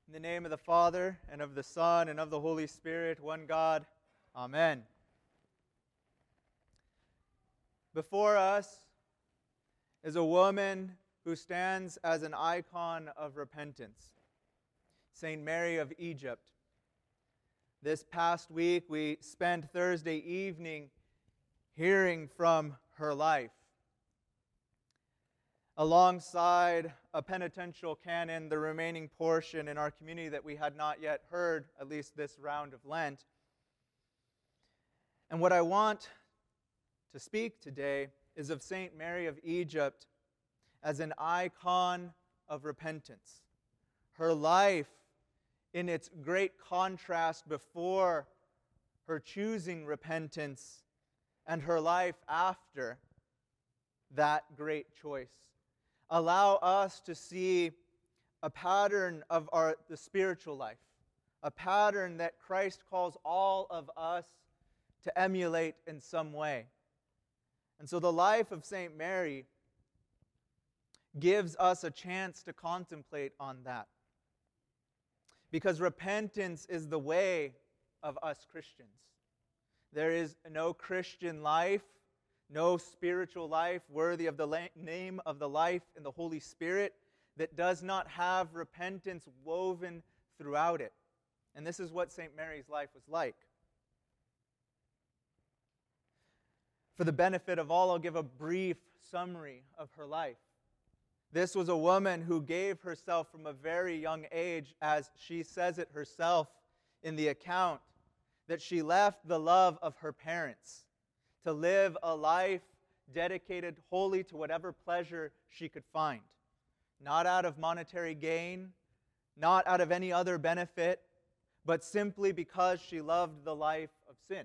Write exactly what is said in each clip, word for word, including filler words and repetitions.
In the name of the Father, and of the Son, and of the Holy Spirit, one God. Amen. Before us is a woman who stands as an icon of repentance, Saint Mary of Egypt. This past week, we spent Thursday evening hearing from her life. Alongside a penitential canon, the remaining portion in our community that we had not yet heard, at least this round of Lent. And what I want to speak today is of Saint Mary of Egypt as an icon of repentance. Her life in its great contrast before her choosing repentance and her life after that great choice. Allow us to see a pattern of our the spiritual life, a pattern that Christ calls all of us to emulate in some way. And so the life of Saint Mary gives us a chance to contemplate on that. Because repentance is the way of us Christians. There is no Christian life, no spiritual life worthy of the la- name of the life in the Holy Spirit that does not have repentance woven throughout it. And this is what Saint Mary's life was like. For the benefit of all, I'll give a brief summary of her life. This was a woman who gave herself from a very young age, as she says it herself in the account, that she left the love of her parents to live a life dedicated wholly to whatever pleasure she could find. Not out of monetary gain, not out of any other benefit, but simply because she loved the life of sin.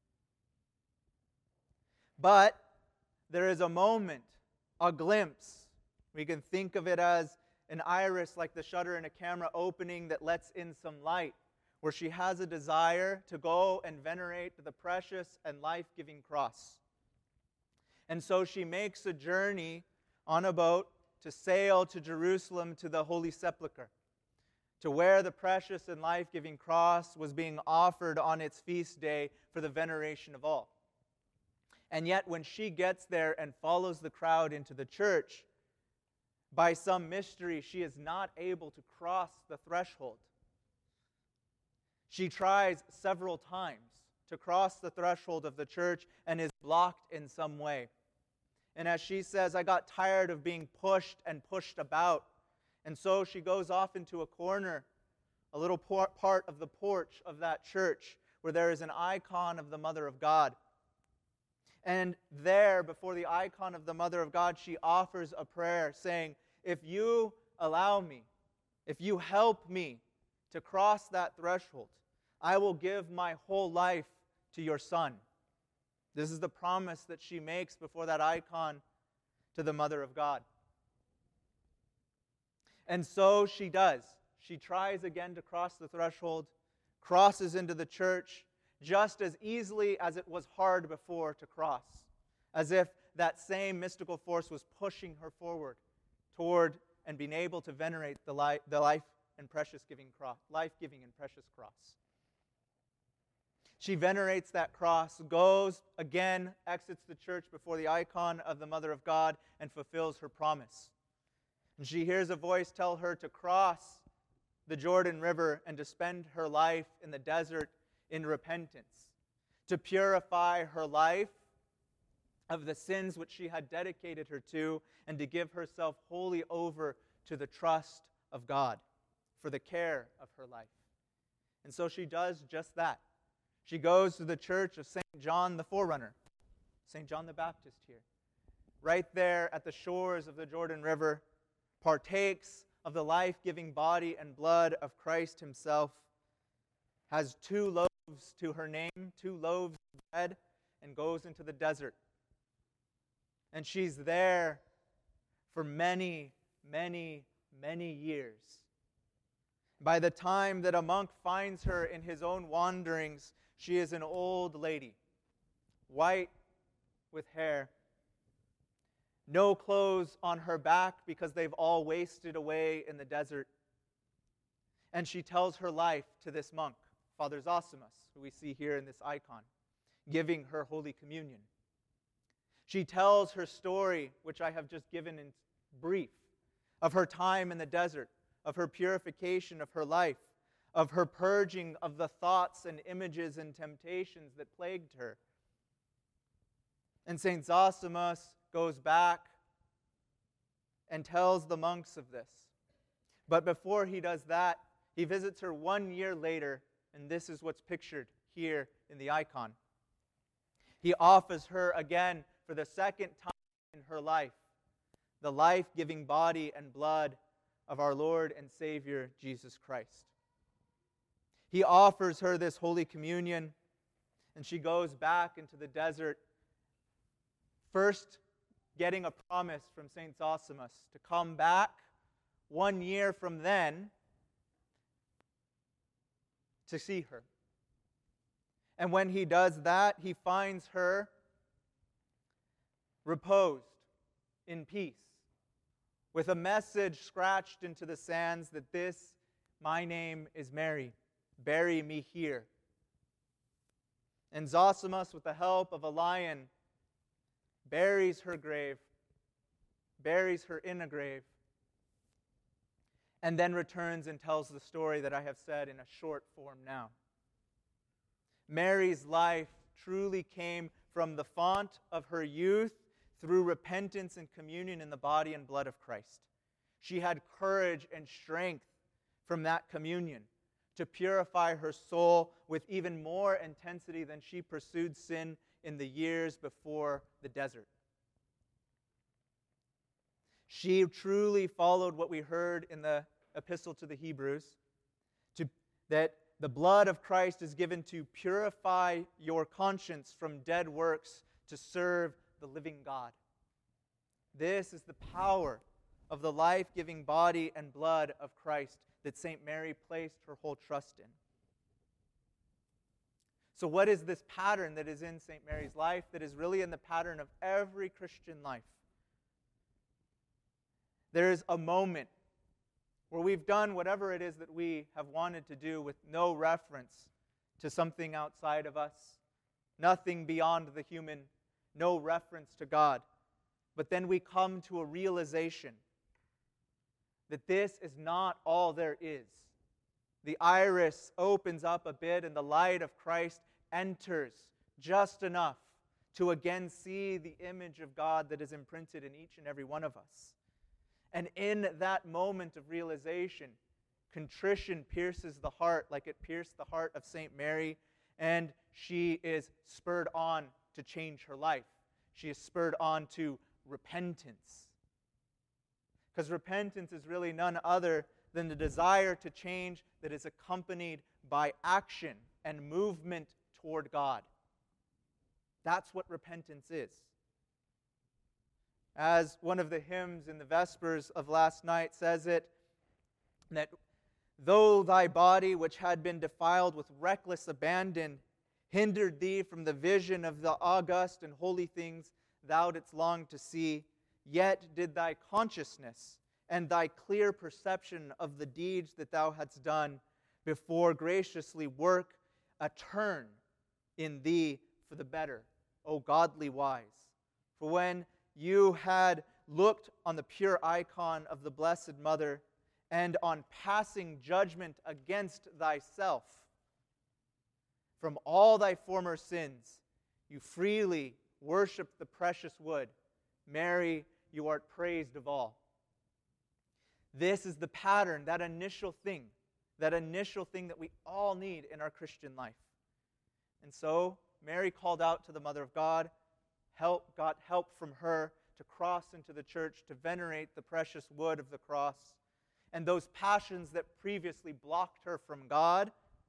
But there is a moment, a glimpse. We can think of it as an iris, like the shutter in a camera opening that lets in some light, where she has a desire to go and venerate the precious and life-giving cross. And so she makes a journey on a boat to sail to Jerusalem to the Holy Sepulchre, to where the precious and life-giving cross was being offered on its feast day for the veneration of all. And yet when she gets there and follows the crowd into the church, by some mystery, she is not able to cross the threshold. She tries several times to cross the threshold of the church and is blocked in some way. And as she says, I got tired of being pushed and pushed about. And so she goes off into a corner, a little part of the porch of that church, where there is an icon of the Mother of God. And there, before the icon of the Mother of God, she offers a prayer saying, if you allow me, if you help me to cross that threshold, I will give my whole life to your Son. This is the promise that she makes before that icon to the Mother of God. And so she does. She tries again to cross the threshold, crosses into the church, just as easily as it was hard before to cross, as if that same mystical force was pushing her forward toward and being able to venerate the life, the life and precious giving cross, life-giving and precious cross. She venerates that cross, goes again, exits the church before the icon of the Mother of God, and fulfills her promise. And she hears a voice tell her to cross the Jordan River and to spend her life in the desert in repentance, to purify her life of the sins which she had dedicated her to, and to give herself wholly over to the trust of God for the care of her life. And so she does just that. She goes to the church of Saint John the Forerunner, Saint John the Baptist here, right there at the shores of the Jordan River, partakes of the life-giving body and blood of Christ himself, has two loaves to her name, two loaves of bread, and goes into the desert. And she's there for many, many, many years. By the time that a monk finds her in his own wanderings, she is an old lady, white with hair, no clothes on her back because they've all wasted away in the desert. And she tells her life to this monk, Father Zosimus, who we see here in this icon, giving her Holy Communion. She tells her story, which I have just given in brief, of her time in the desert, of her purification of her life, of her purging of the thoughts and images and temptations that plagued her. And Saint Zosimus goes back and tells the monks of this. But before he does that, he visits her one year later, and this is what's pictured here in the icon. He offers her again for the second time in her life, the life-giving body and blood of our Lord and Savior, Jesus Christ. He offers her this Holy Communion, and she goes back into the desert, first getting a promise from Saint Zosimus to come back one year from then to see her. And when he does that, he finds her reposed in peace, with a message scratched into the sands that this, my name is Mary, bury me here. And Zosimus, with the help of a lion, buries her grave, buries her in a grave, and then returns and tells the story that I have said in a short form now. Mary's life truly came from the font of her youth through repentance and communion in the body and blood of Christ. She had courage and strength from that communion to purify her soul with even more intensity than she pursued sin in the years before the desert. She truly followed what we heard in the epistle to the Hebrews, to, that the blood of Christ is given to purify your conscience from dead works to serve the living God. This is the power of the life-giving body and blood of Christ that Saint Mary placed her whole trust in. So what is this pattern that is in Saint Mary's life that is really in the pattern of every Christian life? There is a moment where we've done whatever it is that we have wanted to do with no reference to something outside of us, nothing beyond the human, no reference to God. But then we come to a realization that this is not all there is. The iris opens up a bit and the light of Christ enters just enough to again see the image of God that is imprinted in each and every one of us. And in that moment of realization, contrition pierces the heart like it pierced the heart of Saint Mary, and she is spurred on to change her life. She is spurred on to repentance. Because repentance is really none other than the desire to change that is accompanied by action and movement toward God. That's what repentance is. As one of the hymns in the Vespers of last night says it, that though thy body, which had been defiled with reckless abandon, hindered thee from the vision of the august and holy things thou didst long to see, yet did thy consciousness and thy clear perception of the deeds that thou hadst done before graciously work a turn in thee for the better, O godly wise. For when you had looked on the pure icon of the Blessed Mother and on passing judgment against thyself, from all thy former sins, you freely worshiped the precious wood. Mary, you art praised of all. This is the pattern, that initial thing, that initial thing that we all need in our Christian life. And so, Mary called out to the Mother of God, help, got help from her to cross into the church, to venerate the precious wood of the cross. And those passions that previously blocked her from God,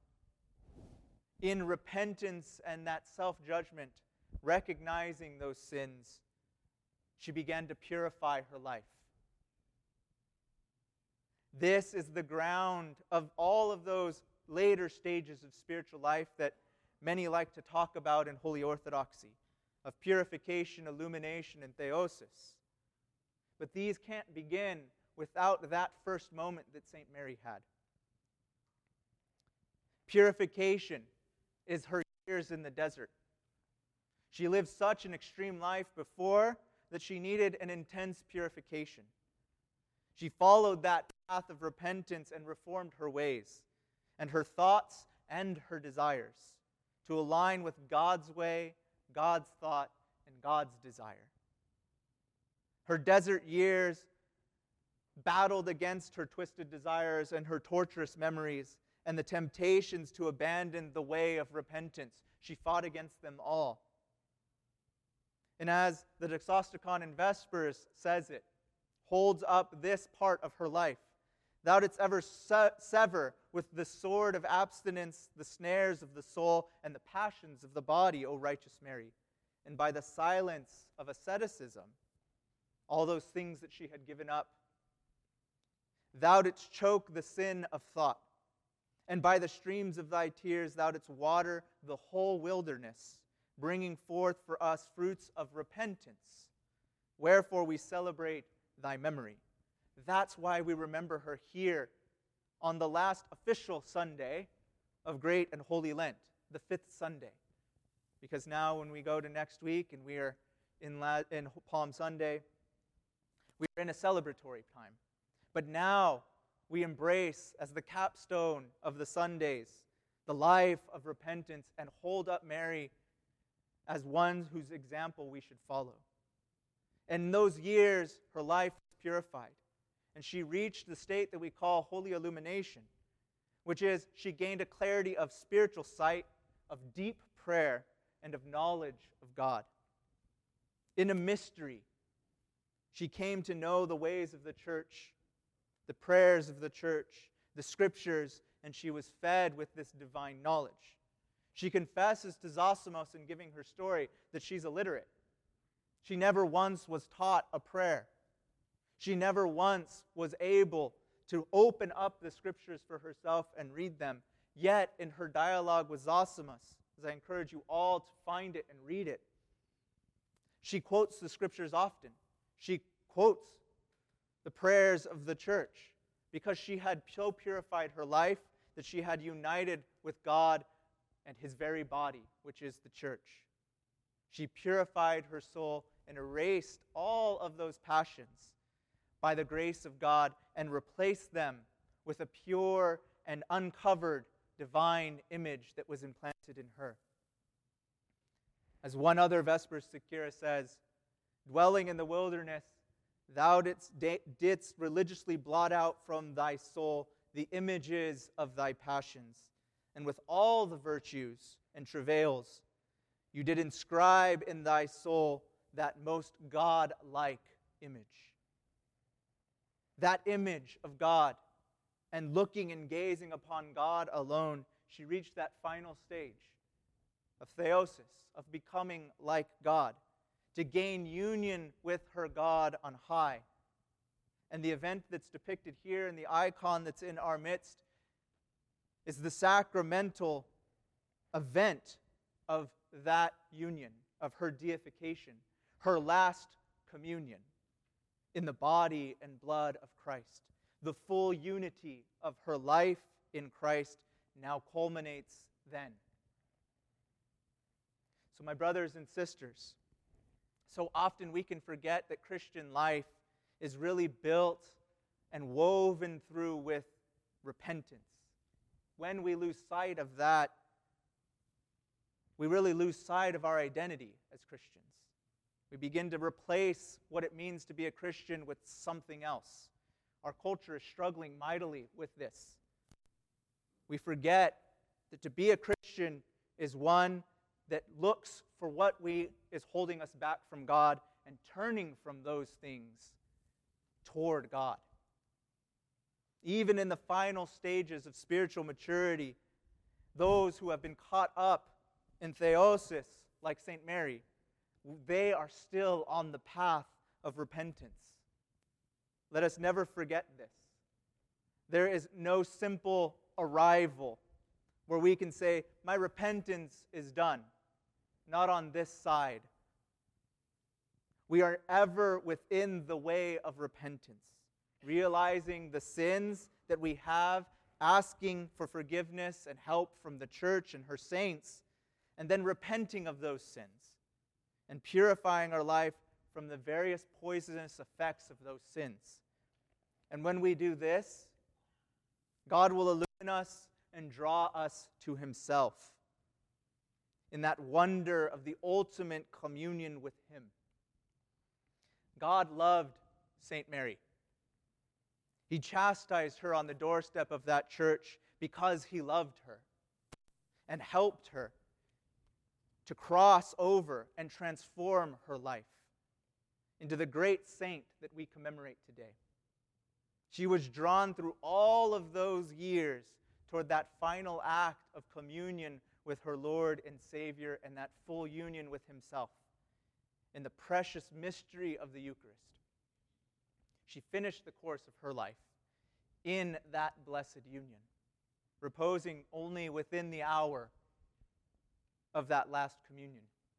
in repentance and that self-judgment, recognizing those sins, she began to purify her life. This is the ground of all of those later stages of spiritual life that many like to talk about in Holy Orthodoxy, of purification, illumination, and theosis. But these can't begin without that first moment that Saint Mary had. Purification is her years in the desert. She lived such an extreme life before that she needed an intense purification. She followed that path of repentance and reformed her ways and her thoughts and her desires to align with God's way, God's thought, and God's desire. Her desert years battled against her twisted desires and her torturous memories and the temptations to abandon the way of repentance. She fought against them all. And as the Doxosticon in Vespers says it, holds up this part of her life, thou didst ever se- sever with the sword of abstinence the snares of the soul and the passions of the body, O righteous Mary, and by the silence of asceticism, all those things that she had given up, thou didst choke the sin of thought, and by the streams of thy tears thou didst water the whole wilderness, bringing forth for us fruits of repentance. Wherefore we celebrate thy memory. That's why we remember her here on the last official Sunday of Great and Holy Lent, the fifth Sunday. Because now when we go to next week and we are in, La- in Palm Sunday, we are in a celebratory time. But now we embrace as the capstone of the Sundays the life of repentance and hold up Mary as one whose example we should follow. In those years, her life was purified, and she reached the state that we call holy illumination, which is she gained a clarity of spiritual sight, of deep prayer, and of knowledge of God. In a mystery, she came to know the ways of the church, the prayers of the church, the scriptures, and she was fed with this divine knowledge. She confesses to Zosimus in giving her story that she's illiterate. She never once was taught a prayer. She never once was able to open up the scriptures for herself and read them. Yet, in her dialogue with Zosimus, as I encourage you all to find it and read it, she quotes the scriptures often. She quotes the prayers of the church because she had so purified her life that she had united with God and His very body, which is the church. She purified her soul and erased all of those passions by the grace of God and replaced them with a pure and uncovered divine image that was implanted in her. As one other Vespers Sekira says, dwelling in the wilderness, thou didst, didst religiously blot out from thy soul the images of thy passions, and with all the virtues and travails, you did inscribe in thy soul that most God-like image. That image of God, and looking and gazing upon God alone, she reached that final stage of theosis, of becoming like God, to gain union with her God on high. And the event that's depicted here in the icon that's in our midst is the sacramental event of that union, of her deification, her last communion in the body and blood of Christ. The full unity of her life in Christ now culminates then. So my brothers and sisters, so often we can forget that Christian life is really built and woven through with repentance. When we lose sight of that, we really lose sight of our identity as Christians. We begin to replace what it means to be a Christian with something else. Our culture is struggling mightily with this. We forget that to be a Christian is one that looks for what we is holding us back from God and turning from those things toward God. Even in the final stages of spiritual maturity, those who have been caught up in theosis, like Saint Mary, they are still on the path of repentance. Let us never forget this. There is no simple arrival where we can say, my repentance is done. Not on this side. We are ever within the way of repentance, realizing the sins that we have asking for forgiveness and help from the church and her saints, and then repenting of those sins and purifying our life from the various poisonous effects of those sins. And when we do this, God will illumine us and draw us to Himself in that wonder of the ultimate communion with Him. God loved Saint Mary. He chastised her on the doorstep of that church because He loved her and helped her to cross over and transform her life into the great saint that we commemorate today. She was drawn through all of those years toward that final act of communion with her Lord and Savior and that full union with Himself in the precious mystery of the Eucharist. She finished the course of her life in that blessed union, reposing only within the hour of that last communion.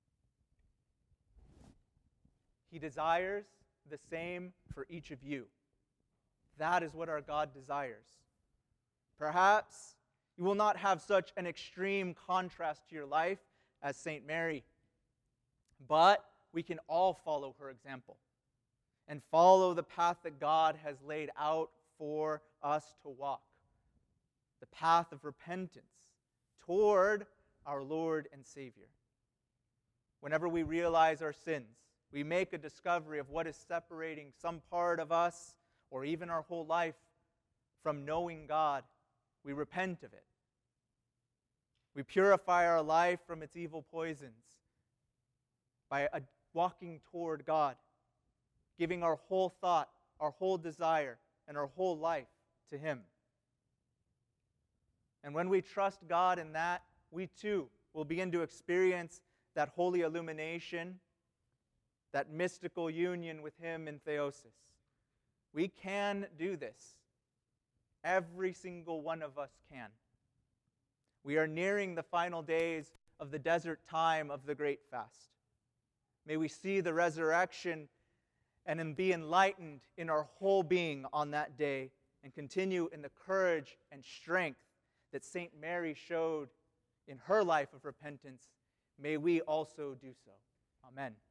He desires the same for each of you. That is what our God desires. Perhaps you will not have such an extreme contrast to your life as Saint Mary, but we can all follow her example and follow the path that God has laid out for us to walk, the path of repentance toward our Lord and Savior. Whenever we realize our sins, we make a discovery of what is separating some part of us or even our whole life from knowing God. We repent of it. We purify our life from its evil poisons by uh, walking toward God, giving our whole thought, our whole desire, and our whole life to Him. And when we trust God in that, we too will begin to experience that holy illumination, that mystical union with Him in theosis. We can do this. Every single one of us can. We are nearing the final days of the desert time of the great fast. May we see the resurrection and then be enlightened in our whole being on that day and continue in the courage and strength that Saint Mary showed in her life of repentance. May we also do so. Amen.